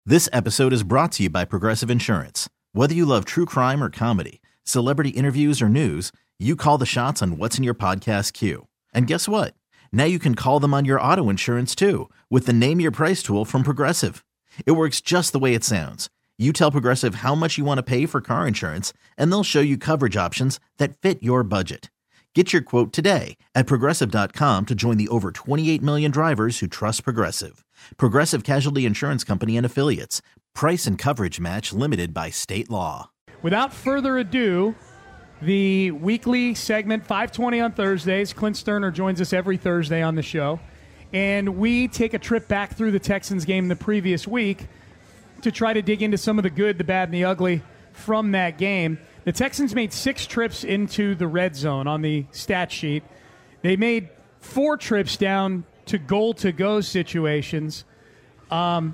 This episode is brought to you by Progressive Insurance. Whether you love true crime or comedy, celebrity interviews or news, you call the shots on what's in your podcast queue. And guess what? Now you can call them on your auto insurance too with the Name Your Price tool from Progressive. It works just the way it sounds. You tell Progressive how much you want to pay for car insurance, and they'll show you coverage options that fit your budget. Get your quote today at Progressive.com to join the over 28 million drivers who trust Progressive. Progressive Casualty Insurance Company and Affiliates. Price and coverage match limited by state law. Without further ado, the weekly segment, 5:20 on Thursdays. Clint Sterner joins us every Thursday on the show. And we take a trip back through the Texans game the previous week to try to dig into some of the good, the bad, and the ugly from that game. The Texans made 6 trips into the red zone on the stat sheet. They made 4 trips down to goal-to-go situations. Actually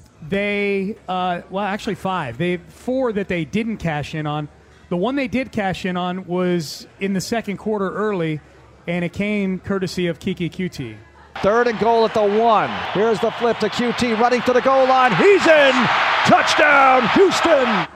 5. 4 that they didn't cash in on. The one they did cash in on was in the second quarter early, and it came courtesy of Keke Coutee. 3rd and goal at the 1. Here's the flip to QT running to the goal line. He's in! Touchdown, Houston!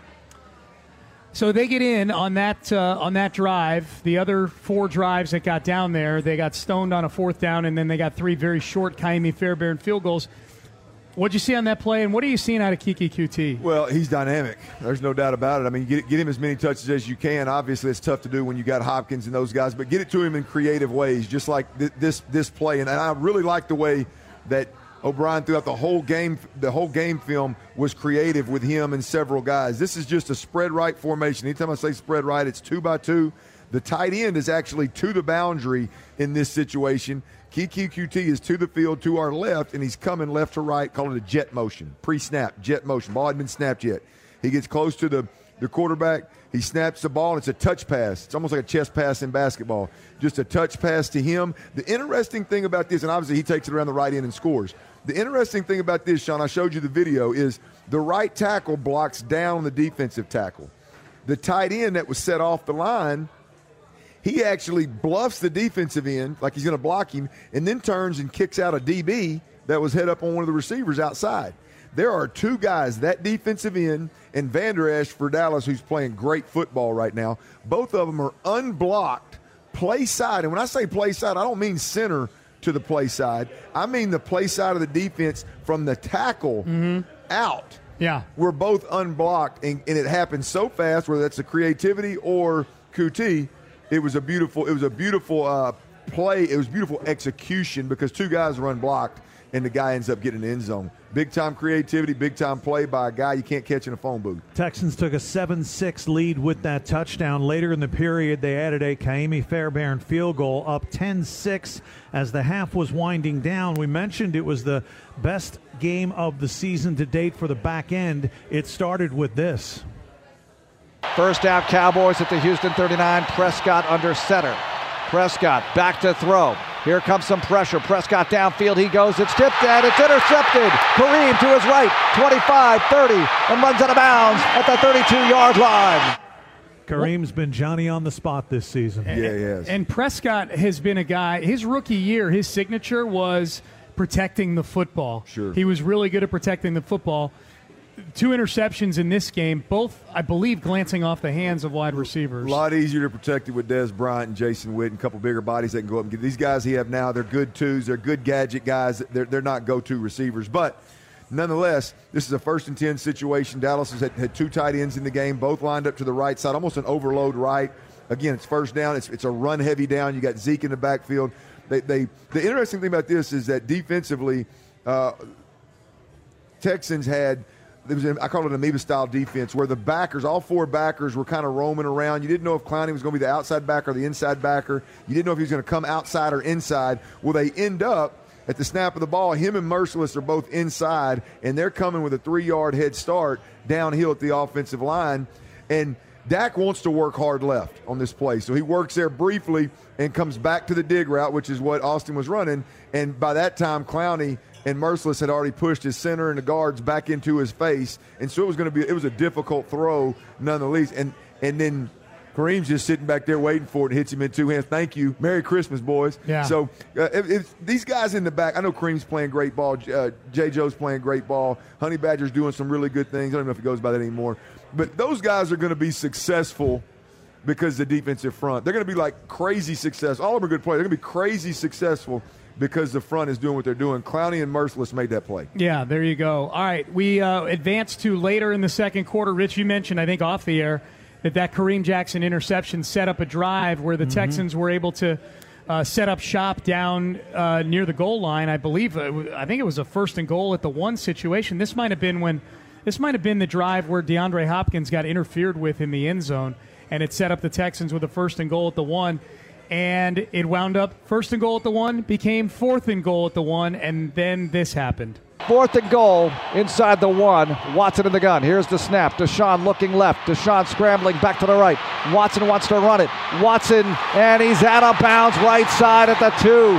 So they get in on that drive. The other 4 drives that got down there, they got stoned on a 4th down, and then they got 3 very short Ka'imi Fairbairn field goals. What'd you see on that play, and what are you seeing out of Keke Coutee? Well, he's dynamic. There's no doubt about it. I mean, get him as many touches as you can. Obviously, it's tough to do when you got Hopkins and those guys, but get it to him in creative ways, just like this play. And I really like the way that O'Brien throughout the whole game film was creative with him and several guys. This is just a spread right formation. Anytime I say spread right, it's 2-by-2. The tight end is actually to the boundary in this situation. Keke Coutee is to the field to our left, and he's coming left to right, calling it a jet motion, pre-snap, jet motion. Ball hadn't been snapped yet. He gets close to the quarterback. He snaps the ball, and it's a touch pass. It's almost like a chest pass in basketball. Just a touch pass to him. The interesting thing about this, and obviously he takes it around the right end and scores. The interesting thing about this, Sean, I showed you the video, is the right tackle blocks down the defensive tackle. The tight end that was set off the line, he actually bluffs the defensive end like he's going to block him and then turns and kicks out a DB that was head up on one of the receivers outside. There are 2 guys, that defensive end and Vander Esch for Dallas, who's playing great football right now. Both of them are unblocked, play side. And when I say play side, I don't mean center to the play side. I mean the play side of the defense from the tackle out. Yeah. We're both unblocked, and it happened so fast, whether that's the creativity or Coutee. It was a beautiful play. It was beautiful execution because 2 guys were unblocked, and the guy ends up getting in the end zone. Big-time creativity, big-time play by a guy you can't catch in a phone booth. Texans took a 7-6 lead with that touchdown. Later in the period, they added a Ka'imi Fairbairn field goal, up 10-6 as the half was winding down. We mentioned it was the best game of the season to date for the back end. It started with this. First down, Cowboys at the Houston 39. Prescott under center. Prescott back to throw. Here comes some pressure. Prescott downfield. He goes. It's tipped and it's intercepted. Kareem to his right. 25, 30, and runs out of bounds at the 32-yard line. Kareem's been Johnny on the spot this season. Yeah, he has. And Prescott has been a guy, his rookie year, his signature was protecting the football. Sure. He was really good at protecting the football. 2 interceptions in this game, both, I believe, glancing off the hands of wide receivers. A lot easier to protect it with Dez Bryant and Jason Witten, a couple bigger bodies that can go up and get. These guys he have now, they're good twos. They're good gadget guys. They're not go-to receivers. But nonetheless, this is a 1st and 10 situation. Dallas has had 2 tight ends in the game, both lined up to the right side, almost an overload right. Again, it's first down. It's a run-heavy down. You got Zeke in the backfield. The interesting thing about this is that defensively, Texans had – I call it an amoeba-style defense where the backers, all 4 backers, were kind of roaming around. You didn't know if Clowney was going to be the outside backer or the inside backer. You didn't know if he was going to come outside or inside. Well, they end up, at the snap of the ball, him and Mercilus are both inside, and they're coming with a 3-yard head start downhill at the offensive line. And Dak wants to work hard left on this play. So he works there briefly and comes back to the dig route, which is what Austin was running. And by that time, Clowney and Mercilus had already pushed his center and the guards back into his face. And so it was a difficult throw nonetheless. And then Kareem's just sitting back there waiting for it and hits him in two hands. Thank you. Merry Christmas, boys. Yeah. So if these guys in the back, I know Kareem's playing great ball. J. Joe's playing great ball. Honey Badger's doing some really good things. I don't know if he goes by that anymore. But those guys are going to be successful because the defensive front. They're going to be like crazy successful. All of them are good players. They're going to be crazy successful because the front is doing what they're doing. Clowney and Merciless made that play. Yeah, there you go. All right, we advance to later in the second quarter. Rich, you mentioned, I think off the air, that Kareem Jackson interception set up a drive where the Texans were able to set up shop down near the goal line. I think it was a 1st and goal at the 1 situation. This might have been the drive where DeAndre Hopkins got interfered with in the end zone, and it set up the Texans with a 1st and goal at the 1. And it wound up 1st and goal at the 1, became 4th and goal at the 1, and then this happened. 4th and goal inside the 1. Watson in the gun. Here's the snap. Deshaun looking left. Deshaun scrambling back to the right. Watson wants to run it. Watson, and he's out of bounds right side at the 2.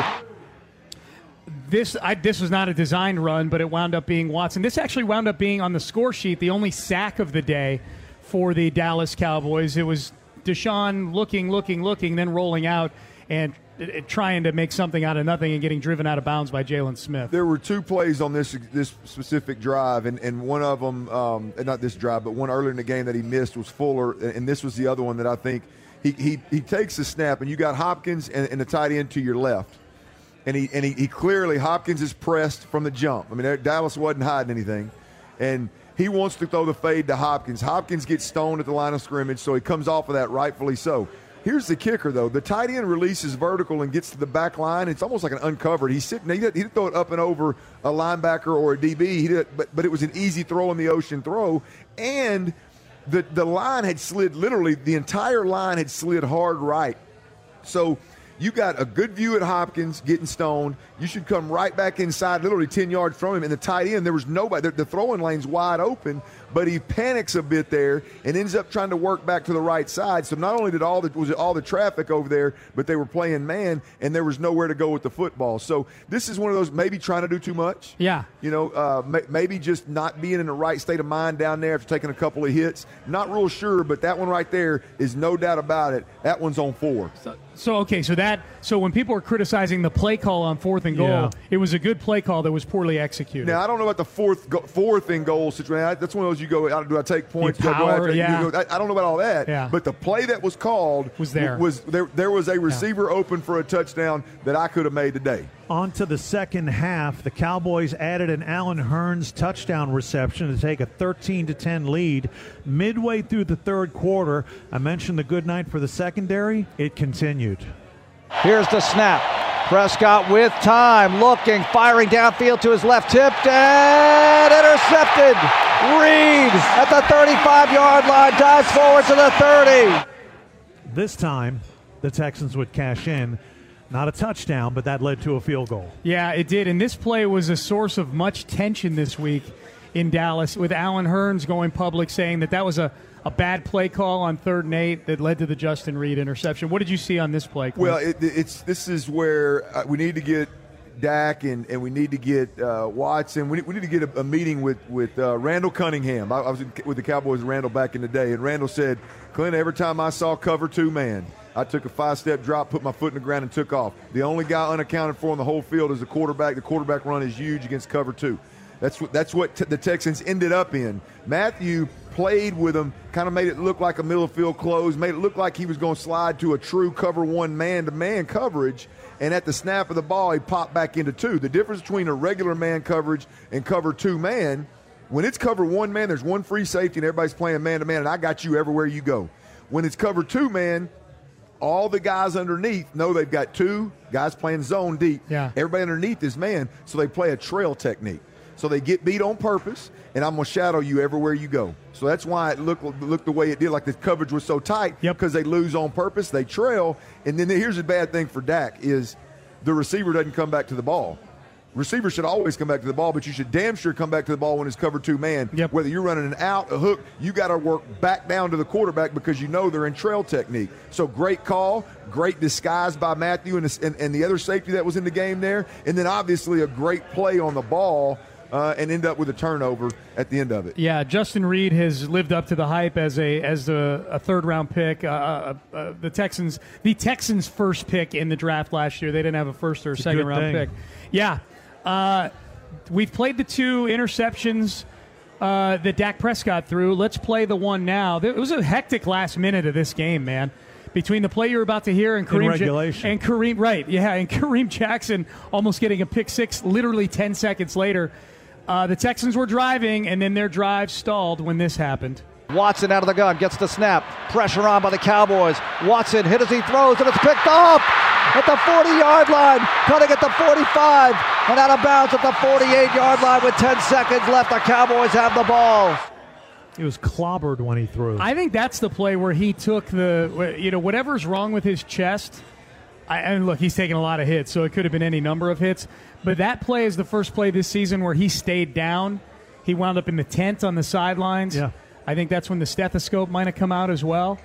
This was not a designed run, but it wound up being Watson. This actually wound up being on the score sheet the only sack of the day for the Dallas Cowboys. It was Deshaun looking, then rolling out and trying to make something out of nothing and getting driven out of bounds by Jalen Smith. There were 2 plays on this specific drive, and one of them, not this drive, but one earlier in the game that he missed was Fuller, and this was the other one that I think he takes the snap, and you got Hopkins and the tight end to your left. And he clearly, Hopkins is pressed from the jump. I mean, Dallas wasn't hiding anything. And he wants to throw the fade to Hopkins. Hopkins gets stoned at the line of scrimmage, so he comes off of that, rightfully so. Here's the kicker, though. The tight end releases vertical and gets to the back line. It's almost like an uncovered. He's sitting. He didn't throw it up and over a linebacker or a DB. But it was an easy throw in the ocean throw. And the line had slid, literally, the entire line had slid hard right. So you got a good view at Hopkins getting stoned. You should come right back inside, literally 10 yards from him. And the tight end, there was nobody. The throwing lane's wide open, but he panics a bit there and ends up trying to work back to the right side. So not only was all the traffic over there, but they were playing man, and there was nowhere to go with the football. So this is one of those maybe trying to do too much. Yeah. Maybe just not being in the right state of mind down there after taking a couple of hits. Not real sure, but that one right there is no doubt about it. That one's on 4. So when people were criticizing the play call on 4th and goal, it was a good play call that was poorly executed. Now, I don't know about the 4th and goal situation. That's one of those you go, do I take points? I don't know about all that. Yeah. But the play that was called was there. There was a receiver open for a touchdown that I could have made today. On to the second half, the Cowboys added an Allen Hurns touchdown reception to take a 13-10 lead. Midway through the third quarter, I mentioned the good night for the secondary. It continued. Here's the snap. Prescott with time, looking, firing downfield to his left, tipped and intercepted. Reed at the 35-yard line, dives forward to the 30. This time, the Texans would cash in. Not a touchdown, but that led to a field goal. Yeah, it did. And this play was a source of much tension this week in Dallas, with Allen Hurns going public saying that was a bad play call on 3rd and 8 that led to the Justin Reed interception. What did you see on this play, Clint? Well, this is where we need to get Dak and we need to get Watson. We need to get a meeting with Randall Cunningham. I was with the Cowboys and Randall back in the day, and Randall said, Clint, every time I saw cover 2 man, I took a 5-step drop, put my foot in the ground, and took off. The only guy unaccounted for on the whole field is the quarterback. The quarterback run is huge against cover 2. That's what the Texans ended up in. Matthew played with him, kind of made it look like a middle of field close, made it look like he was going to slide to a true cover 1 man-to-man coverage, and at the snap of the ball, he popped back into 2. The difference between a regular man coverage and cover 2 man, when it's cover 1 man, there's one free safety and everybody's playing man-to-man, and I got you everywhere you go. When it's cover 2 man, all the guys underneath know they've got 2 guys playing zone deep. Yeah. Everybody underneath is man, so they play a trail technique. So they get beat on purpose, and I'm going to shadow you everywhere you go. So that's why it looked the way it did, like the coverage was so tight, because they lose on purpose, they trail. And then here's the bad thing for Dak is the receiver doesn't come back to the ball. Receiver should always come back to the ball, but you should damn sure come back to the ball when it's cover 2 man. Yep. Whether you're running an out, a hook, you got to work back down to the quarterback because you know they're in trail technique. So great call, great disguise by Matthew and the other safety that was in the game there. And then obviously a great play on the ball and end up with a turnover at the end of it. Yeah, Justin Reed has lived up to the hype as a third-round pick. The Texans' first pick in the draft last year. They didn't have a first or second-round pick. Yeah. We've played the 2 interceptions that Dak Prescott threw. Let's play the one now. It was a hectic last minute of this game, man. Between the play you're about to hear and Kareem Jackson almost getting a pick six literally 10 seconds later. The Texans were driving, and then their drive stalled when this happened. Watson out of the gun, gets the snap. Pressure on by the Cowboys. Watson hit as he throws, and it's picked up at the 40-yard line, cutting at the 45, and out of bounds at the 48-yard line with 10 seconds left. The Cowboys have the ball. He was clobbered when he threw. I think that's the play where he took whatever's wrong with his chest. And look, he's taken a lot of hits, so it could have been any number of hits. But that play is the first play this season where he stayed down. He wound up in the tent on the sidelines. Yeah. I think that's when the stethoscope might have come out as well.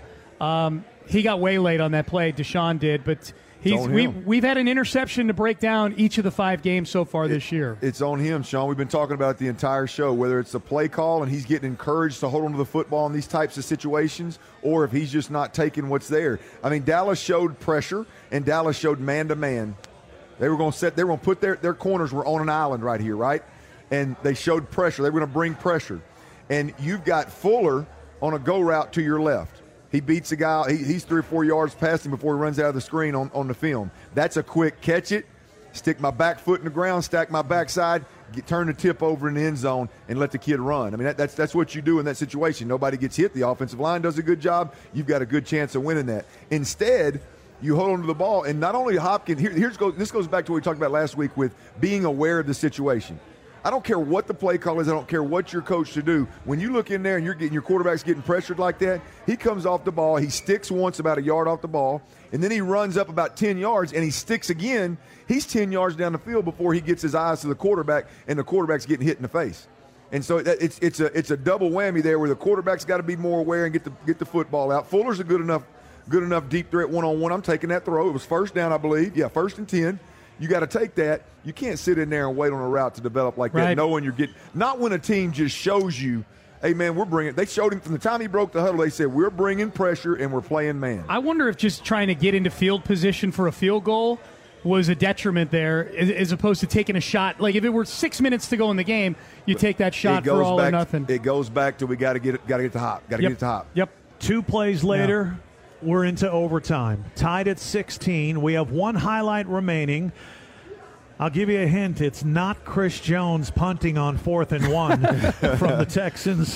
He got waylaid on that play. Deshaun did, but we've had an interception to break down each of the 5 games so far this year. It's on him, Sean. We've been talking about it the entire show, whether it's a play call and he's getting encouraged to hold on to the football in these types of situations, or if he's just not taking what's there. I mean, Dallas showed pressure, and Dallas showed man-to-man. They were going to put their corners were on an island right here, right? And they showed pressure. They were going to bring pressure. And you've got Fuller on a go route to your left. He beats a guy. He's 3 or 4 yards past him before he runs out of the screen on the film. That's a quick catch it, stick my back foot in the ground, stack my backside, turn the tip over in the end zone, and let the kid run. I mean, that's what you do in that situation. Nobody gets hit. The offensive line does a good job. You've got a good chance of winning that. Instead, you hold on to the ball, and not only Hopkins. This goes back to what we talked about last week with being aware of the situation. I don't care what the play call is. I don't care what your coach should do. When you look in there and your quarterback's getting pressured like that, he comes off the ball. He sticks once about a yard off the ball, and then he runs up about 10 yards, and he sticks again. He's 10 yards down the field before he gets his eyes to the quarterback, and the quarterback's getting hit in the face. And so it's a double whammy there where the quarterback's got to be more aware and get the football out. Fuller's a good enough deep threat one-on-one. I'm taking that throw. It was first down, I believe. Yeah, 1st and 10. You got to take that. You can't sit in there and wait on a route to develop like that, knowing you're getting – not when a team just shows you, hey, man, we're bringing – they showed him from the time he broke the huddle, they said, we're bringing pressure and we're playing man. I wonder if just trying to get into field position for a field goal was a detriment there as opposed to taking a shot. Like if it were 6 minutes to go in the game, you take that shot for all or nothing. It goes back to we got to get the hop. Got to get the hop. Yep. 2 plays later. Yeah. We're into overtime. Tied at 16. We have 1 highlight remaining. I'll give you a hint. It's not Chris Jones punting on 4th and 1 from the Texans'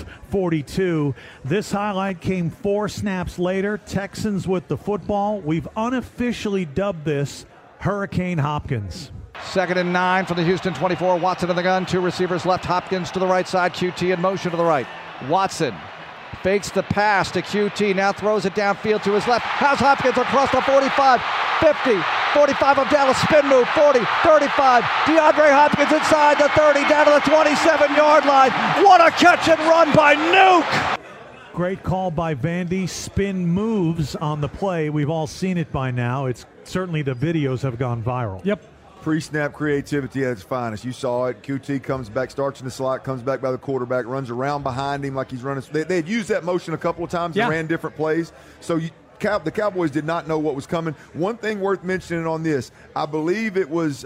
42. This highlight came 4 snaps later. Texans with the football. We've unofficially dubbed this Hurricane Hopkins. 2nd and 9 from the Houston 24. Watson in the gun. 2 receivers left. Hopkins to the right side. QT in motion to the right. Watson fakes the pass to QT, now throws it downfield to his left. Has Hopkins across the 45, 50, 45 of Dallas, spin move, 40, 35. DeAndre Hopkins inside the 30, down to the 27-yard line. What a catch and run by Nuke! Great call by Vandy. Spin moves on the play. We've all seen it by now. It's certainly the videos have gone viral. Yep. Pre-snap creativity at its finest. You saw it. QT comes back, starts in the slot, comes back by the quarterback, runs around behind him like he's running. They had used that motion a couple of times and ran different plays. So the Cowboys did not know what was coming. One thing worth mentioning on this, I believe it was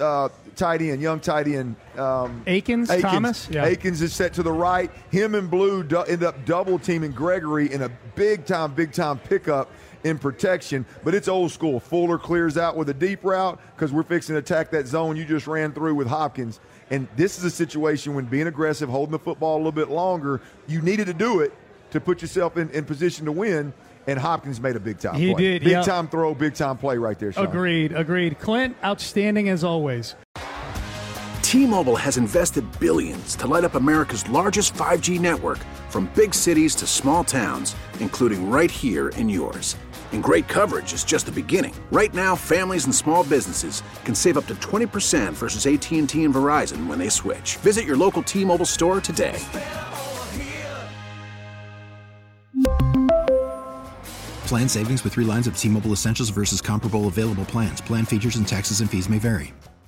young tight end. Akins, Thomas? Yeah. Akins is set to the right. Him and Blue end up double-teaming Gregory in a big-time pickup in protection, but it's old school. Fuller clears out with a deep route because we're fixing to attack that zone you just ran through with Hopkins. And this is a situation when being aggressive, holding the football a little bit longer, you needed to do it to put yourself in position to win, and Hopkins made a big-time play. He did, Big-time throw, big-time play right there, Sean. Agreed. Clint, outstanding as always. T-Mobile has invested billions to light up America's largest 5G network, from big cities to small towns, including right here in yours. And great coverage is just the beginning. Right now, families and small businesses can save up to 20% versus AT&T and Verizon when they switch. Visit your local T-Mobile store today. Plan savings with 3 lines of T-Mobile Essentials versus comparable available plans. Plan features and taxes and fees may vary.